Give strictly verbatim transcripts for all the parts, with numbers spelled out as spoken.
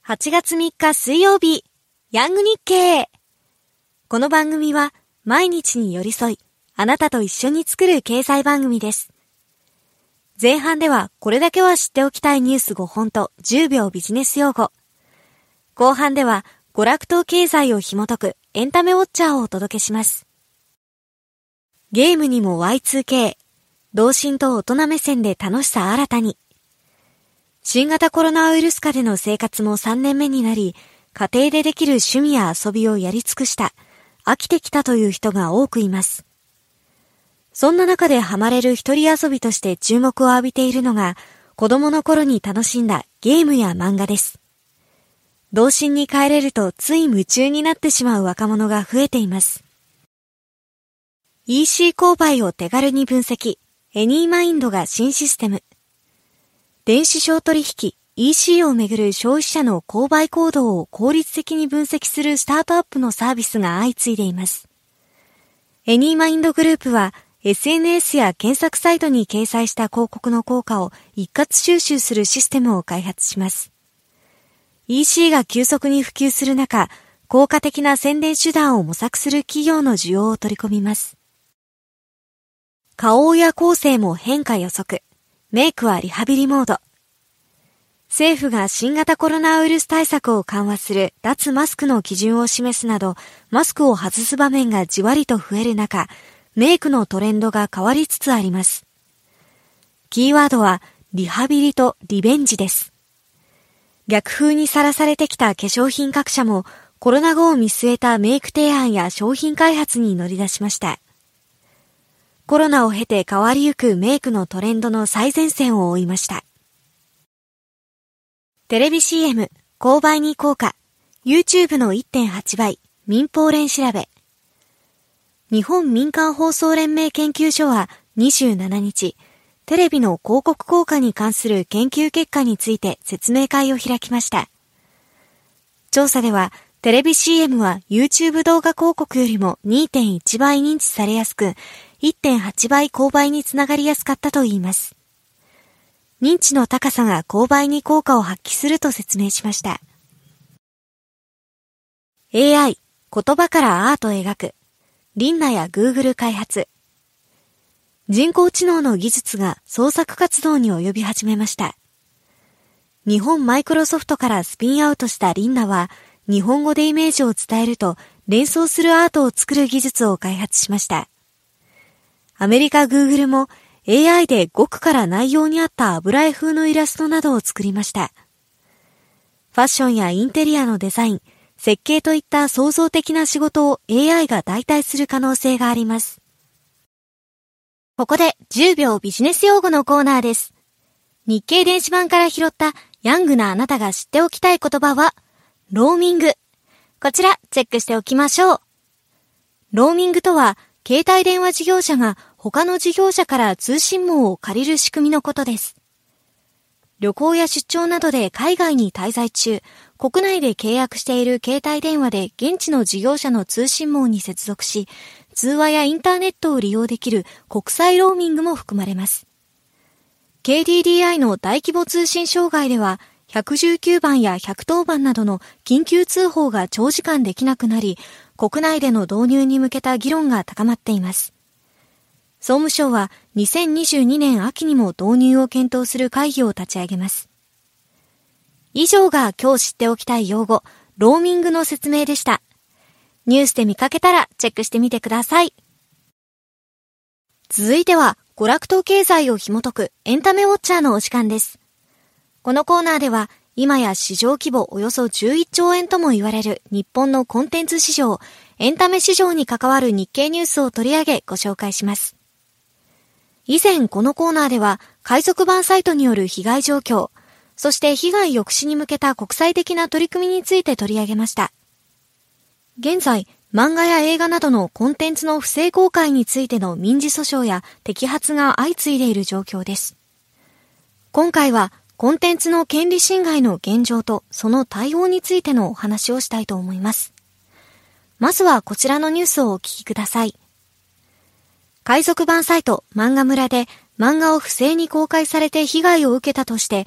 はちがつみっか水曜日、ヤング日経。この番組は毎日に寄り添い、あなたと一緒に作る経済番組です。前半ではこれだけは知っておきたいニュースごほんとじゅうびょうビジネス用語。後半では娯楽と経済を紐解くエンタメウォッチャーをお届けします。ゲームにも ワイツーケー、童心と大人目線で楽しさ新たに。新型コロナウイルス下での生活もさんねんめになり、家庭でできる趣味や遊びをやり尽くした、飽きてきたという人が多くいます。そんな中でハマれる一人遊びとして注目を浴びているのが、子供の頃に楽しんだゲームや漫画です。童心に帰れるとつい夢中になってしまう若者が増えています。イーシー 購買を手軽に分析、エニーマインドが新システム。電子商取引 イーシー をめぐる消費者の購買行動を効率的に分析するスタートアップのサービスが相次いでいます。エニーマインドグループは エスエヌエス や検索サイトに掲載した広告の効果を一括収集するシステムを開発します。イーシー が急速に普及する中、効果的な宣伝手段を模索する企業の需要を取り込みます。花王や後世も変化予測。メイクはリハビリモード。政府が新型コロナウイルス対策を緩和する脱マスクの基準を示すなど、マスクを外す場面がじわりと増える中、メイクのトレンドが変わりつつあります。キーワードはリハビリとリベンジです。逆風にさらされてきた化粧品各社もコロナ後を見据えたメイク提案や商品開発に乗り出しました。コロナを経て変わりゆくメイクのトレンドの最前線を追いました。テレビ シーエム、購買に効果、YouTube の いってんはちばい、民放連調べ。日本民間放送連盟研究所はにじゅうしちにち、テレビの広告効果に関する研究結果について説明会を開きました。調査では、テレビ シーエムは YouTube 動画広告よりも にてんいちばい認知されやすく、いってんはちばい購買につながりやすかったといいます。認知の高さが購買に効果を発揮すると説明しました。エーアイ、言葉からアート描く。リンナや Google 開発。人工知能の技術が創作活動に及び始めました。日本マイクロソフトからスピンアウトしたリンナは、日本語でイメージを伝えると連想するアートを作る技術を開発しました。アメリカ Google も エーアイ で語句から内容に合った油絵風のイラストなどを作りました。ファッションやインテリアのデザイン、設計といった創造的な仕事を エーアイ が代替する可能性があります。ここでじゅうびょうビジネス用語のコーナーです。日経電子版から拾ったヤングなあなたが知っておきたい言葉は、ローミング。こちらチェックしておきましょう。ローミングとは、携帯電話事業者が他の事業者から通信網を借りる仕組みのことです。旅行や出張などで海外に滞在中、国内で契約している携帯電話で現地の事業者の通信網に接続し、通話やインターネットを利用できる国際ローミングも含まれます。ケーディーディーアイ の大規模通信障害では、いちいちきゅうばんやいちいちとうばんなどの緊急通報が長時間できなくなり、国内での導入に向けた議論が高まっています。総務省はにせんにじゅうにねん秋にも導入を検討する会議を立ち上げます。以上が今日知っておきたい用語、ローミングの説明でした。ニュースで見かけたらチェックしてみてください。続いては、娯楽と経済を紐解くエンタメウォッチャーのお時間です。このコーナーでは、今や市場規模およそじゅういっちょうえんとも言われる日本のコンテンツ市場、エンタメ市場に関わる日経ニュースを取り上げご紹介します。以前このコーナーでは海賊版サイトによる被害状況、そして被害抑止に向けた国際的な取り組みについて取り上げました。現在、漫画や映画などのコンテンツの不正公開についての民事訴訟や摘発が相次いでいる状況です。今回はコンテンツの権利侵害の現状とその対応についてのお話をしたいと思います。まずはこちらのニュースをお聞きください。海賊版サイト漫画村で漫画を不正に公開されて被害を受けたとして、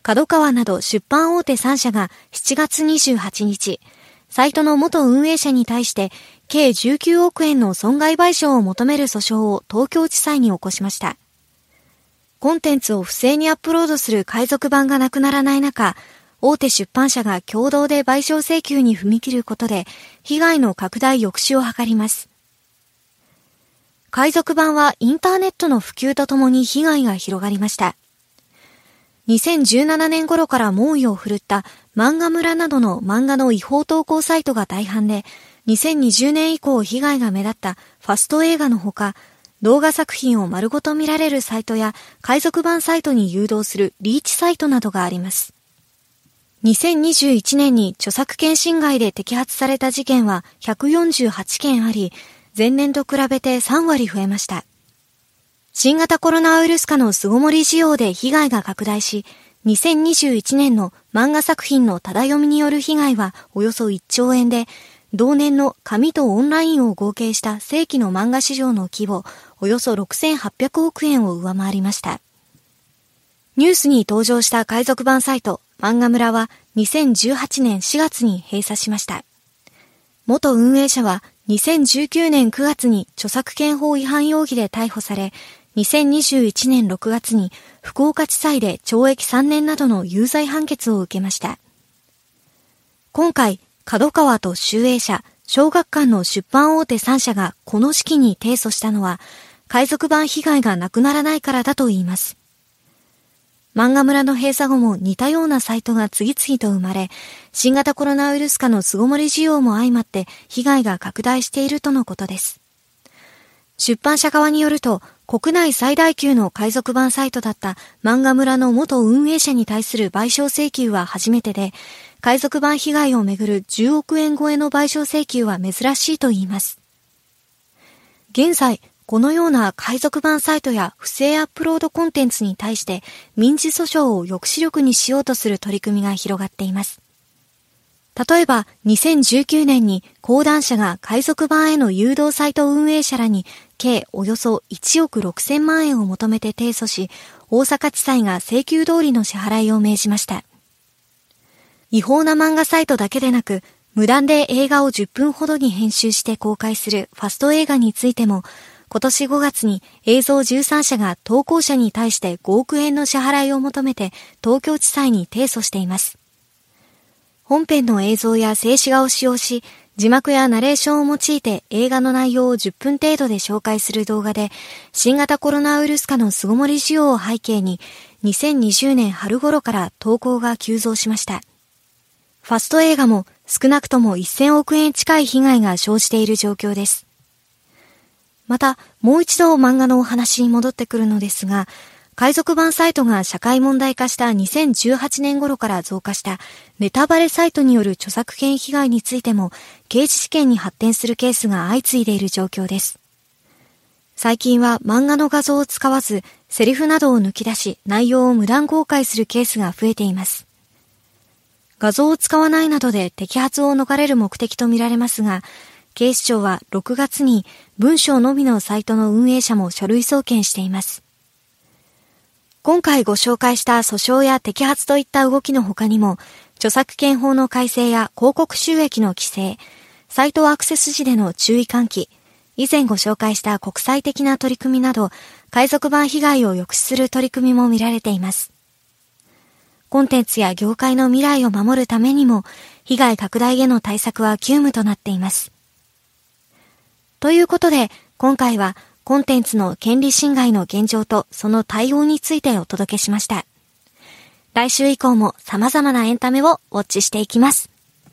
角川など出版大手さんしゃがしちがつにじゅうはちにち、サイトの元運営者に対して計じゅうきゅうおくえんの損害賠償を求める訴訟を東京地裁に起こしました。コンテンツを不正にアップロードする海賊版がなくならない中、大手出版社が共同で賠償請求に踏み切ることで被害の拡大抑止を図ります。海賊版はインターネットの普及とともに被害が広がりました。にせんじゅうななねん頃から猛威を振るった漫画村などの漫画の違法投稿サイトが大半で、にせんにじゅうねん以降被害が目立ったファスト映画のほか、動画作品を丸ごと見られるサイトや海賊版サイトに誘導するリーチサイトなどがあります。にせんにじゅういちねんに著作権侵害で摘発された事件はひゃくよんじゅうはちけんあり、前年と比べてさんわり増えました。新型コロナウイルス禍の巣ごもり需要で被害が拡大し、にせんにじゅういちねんの漫画作品のただ読みによる被害はおよそいっちょうえんで、同年の紙とオンラインを合計した正規の漫画市場の規模、およそろくせんはっぴゃくおくえんを上回りました。ニュースに登場した海賊版サイト、漫画村はにせんじゅうはちねんしがつに閉鎖しました。元運営者はにせんじゅうきゅうねんくがつに著作権法違反容疑で逮捕され、にせんにじゅういちねんろくがつに福岡地裁でちょうえきさんねんなどの有罪判決を受けました。今回、角川と集英社、小学館の出版大手さんしゃがこの時期に提訴したのは、海賊版被害がなくならないからだといいます。漫画村の閉鎖後も似たようなサイトが次々と生まれ、新型コロナウイルス禍の巣ごもり需要も相まって被害が拡大しているとのことです。出版社側によると、国内最大級の海賊版サイトだった漫画村の元運営者に対する賠償請求は初めてで、海賊版被害をめぐるじゅうおくえん超えの賠償請求は珍しいといいます。現在、このような海賊版サイトや不正アップロードコンテンツに対して民事訴訟を抑止力にしようとする取り組みが広がっています。例えば、にせんじゅうきゅうねんに講談社が海賊版への誘導サイト運営者らに計およそいちおくろくせんまんえんを求めて提訴し、大阪地裁が請求通りの支払いを命じました。違法な漫画サイトだけでなく、無断で映画をじゅっぷんほどに編集して公開するファスト映画についても、今年ごがつに映像じゅうさんしゃが投稿者に対してごおくえんの支払いを求めて東京地裁に提訴しています。本編の映像や静止画を使用し、字幕やナレーションを用いて映画の内容をじゅっぷん程度で紹介する動画で、新型コロナウイルス禍の巣ごもり需要を背景に、にせんにじゅうねん春頃から投稿が急増しました。ファスト映画も少なくともせんおくえん近い被害が生じている状況です。また、もう一度漫画のお話に戻ってくるのですが、海賊版サイトが社会問題化したにせんじゅうはちねん頃から増加したネタバレサイトによる著作権被害についても刑事事件に発展するケースが相次いでいる状況です。最近は漫画の画像を使わず、セリフなどを抜き出し内容を無断公開するケースが増えています。画像を使わないなどで摘発を逃れる目的とみられますが、警視庁はろくがつに文章のみのサイトの運営者も書類送検しています。今回ご紹介した訴訟や摘発といった動きの他にも、著作権法の改正や広告収益の規制、サイトアクセス時での注意喚起、以前ご紹介した国際的な取り組みなど、海賊版被害を抑止する取り組みも見られています。コンテンツや業界の未来を守るためにも、被害拡大への対策は急務となっています。ということで、今回はコンテンツの権利侵害の現状とその対応についてお届けしました。来週以降も様々なエンタメをウォッチしていきます。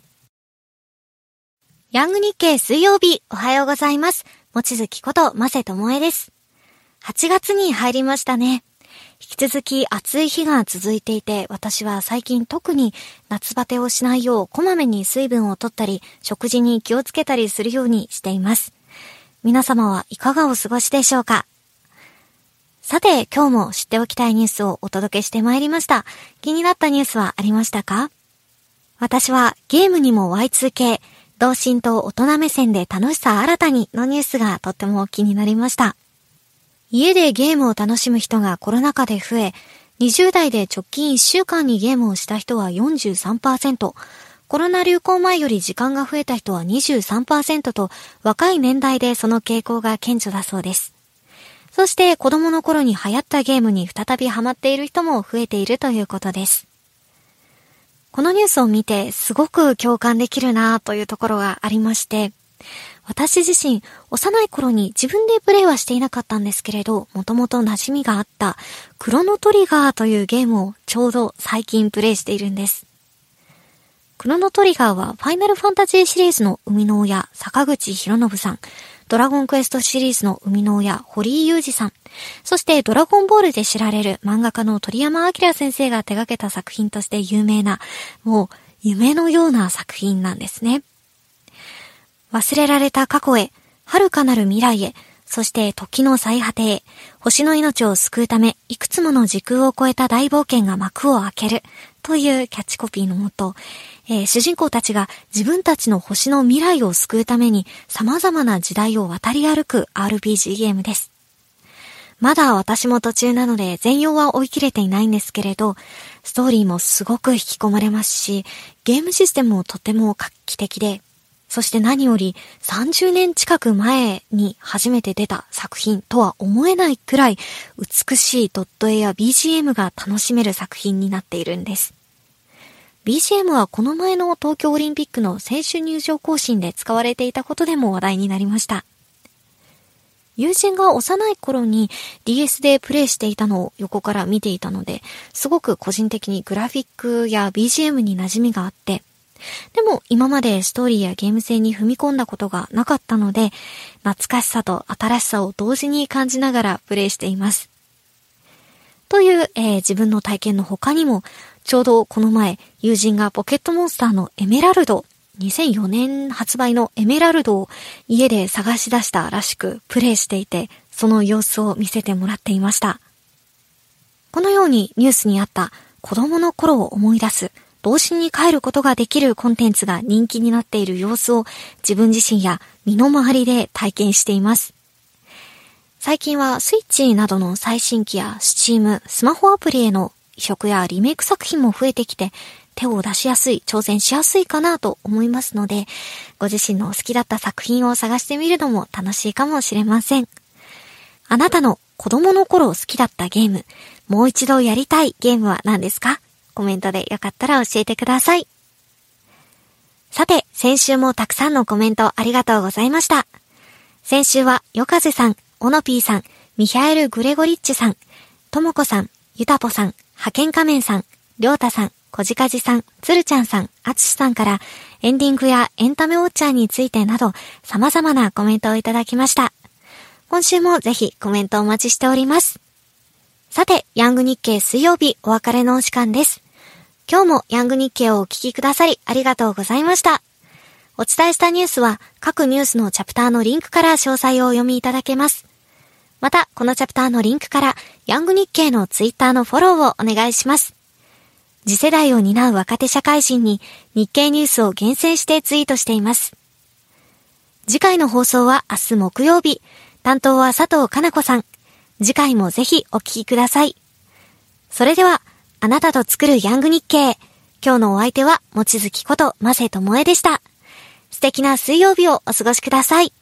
ヤング日経水曜日、おはようございます。もちづきことませともえです。はちがつに入りましたね。引き続き暑い日が続いていて、私は最近特に夏バテをしないようこまめに水分を取ったり、食事に気をつけたりするようにしています。皆様はいかがお過ごしでしょうか。さて、今日も知っておきたいニュースをお届けしてまいりました。気になったニュースはありましたか？私はゲームにも ワイツーケー、童心と大人目線で楽しさ新たにのニュースがとっても気になりました。家でゲームを楽しむ人がコロナ禍で増え、 にじゅう代で直近いっしゅうかんにゲームをした人は よんじゅうさんパーセント、コロナ流行前より時間が増えた人は にじゅうさんパーセント と若い年代でその傾向が顕著だそうです。そして子供の頃に流行ったゲームに再びハマっている人も増えているということです。このニュースを見てすごく共感できるなというところがありまして、私自身幼い頃に自分でプレイはしていなかったんですけれど、もともと馴染みがあったクロノトリガーというゲームをちょうど最近プレイしているんです。クロノトリガーはファイナルファンタジーシリーズの生みの親、坂口博信さん、ドラゴンクエストシリーズの生みの親、堀井雄二さん、そしてドラゴンボールで知られる漫画家の鳥山明先生が手掛けた作品として有名な、もう夢のような作品なんですね。忘れられた過去へ、遥かなる未来へ、そして時の最果てへ、星の命を救うため、いくつもの時空を超えた大冒険が幕を開ける、というキャッチコピーのもと、えー、主人公たちが自分たちの星の未来を救うために様々な時代を渡り歩く アールピージー ゲームです。まだ私も途中なので全容は追い切れていないんですけれど、ストーリーもすごく引き込まれますし、ゲームシステムもとても画期的で、そして何よりさんじゅうねん近く前に初めて出た作品とは思えないくらい美しいドット絵や ビージーエム が楽しめる作品になっているんです。ビージーエム はこの前の東京オリンピックの選手入場行進で使われていたことでも話題になりました。友人が幼い頃に ディーエス でプレイしていたのを横から見ていたので、すごく個人的にグラフィックや ビージーエム に馴染みがあって、でも今までストーリーやゲーム性に踏み込んだことがなかったので、懐かしさと新しさを同時に感じながらプレイしています。という、えー、自分の体験の他にも、ちょうどこの前、友人がポケットモンスターのエメラルド、にせんよねん発売のエメラルドを家で探し出したらしくプレイしていて、その様子を見せてもらっていました。このようにニュースにあった子供の頃を思い出す、童心に帰ることができるコンテンツが人気になっている様子を自分自身や身の回りで体験しています。最近はスイッチなどの最新機やスチーム、スマホアプリへの移植やリメイク作品も増えてきて手を出しやすい、挑戦しやすいかなと思いますので、ご自身の好きだった作品を探してみるのも楽しいかもしれません。あなたの子供の頃好きだったゲーム、もう一度やりたいゲームは何ですか？コメントでよかったら教えてください。さて、先週もたくさんのコメントありがとうございました。先週は、よかぜさん、オノピーさん、ミヒャエル・グレゴリッチさん、ともこさん、ゆたぽさん、派遣仮面さん、りょうたさん、こじかじさん、つるちゃんさん、あつしさんからエンディングやエンタメウォッチャーについてなど様々なコメントをいただきました。今週もぜひコメントお待ちしております。さて、ヤング日経水曜日お別れのお時間です。今日もヤング日経をお聞きくださりありがとうございました。お伝えしたニュースは各ニュースのチャプターのリンクから詳細をお読みいただけます。また、このチャプターのリンクからヤング日経のツイッターのフォローをお願いします。次世代を担う若手社会人に日経ニュースを厳選してツイートしています。次回の放送は明日木曜日。担当は佐藤かな子さん。次回もぜひお聞きください。それでは、あなたと作るヤング日経。今日のお相手は、もちづきこと、ませともえでした。素敵な水曜日をお過ごしください。